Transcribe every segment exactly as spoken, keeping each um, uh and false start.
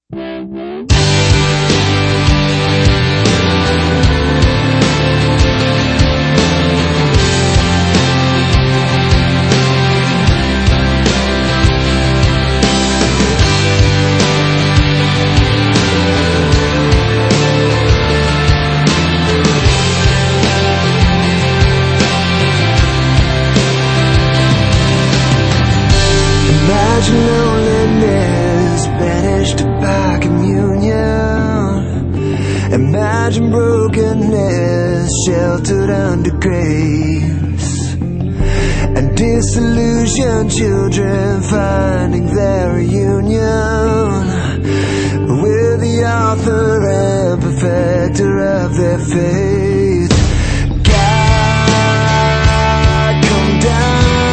Imagine loneliness banished by communion. Imagine brokenness sheltered under grace, and disillusioned children finding their reunion with the author and perfecter of their faith. God, come down.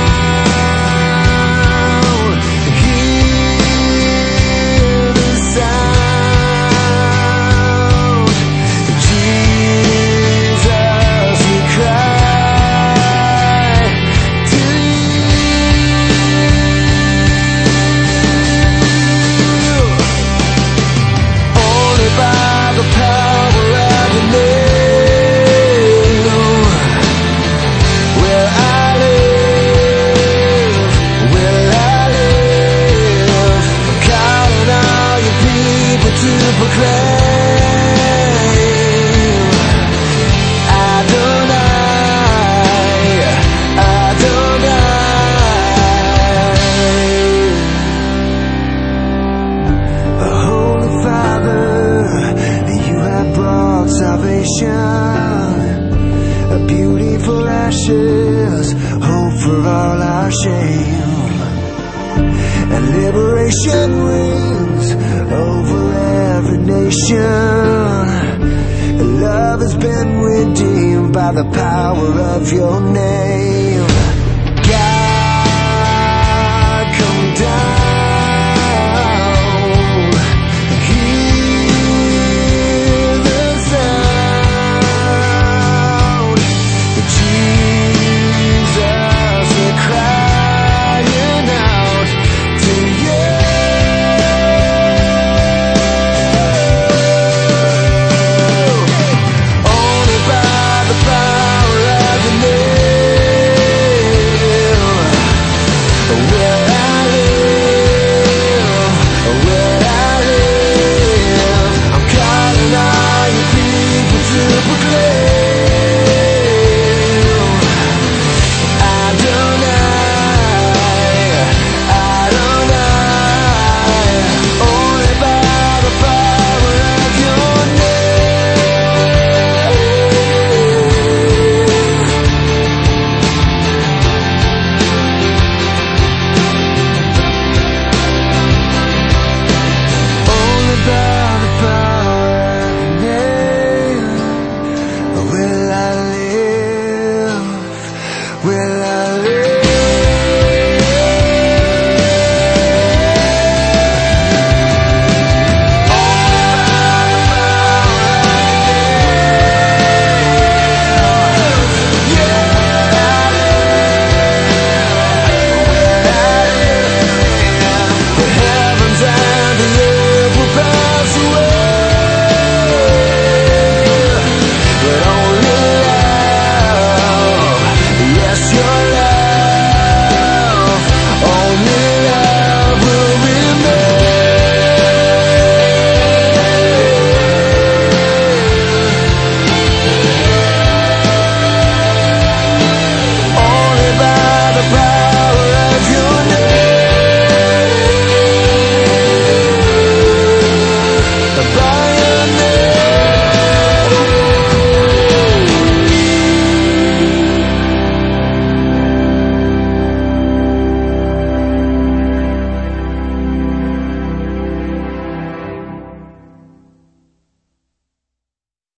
A beauty for ashes, hope for all our shame, and liberation rings over every nation. Love has been redeemed by the power of your name. God, come down. Super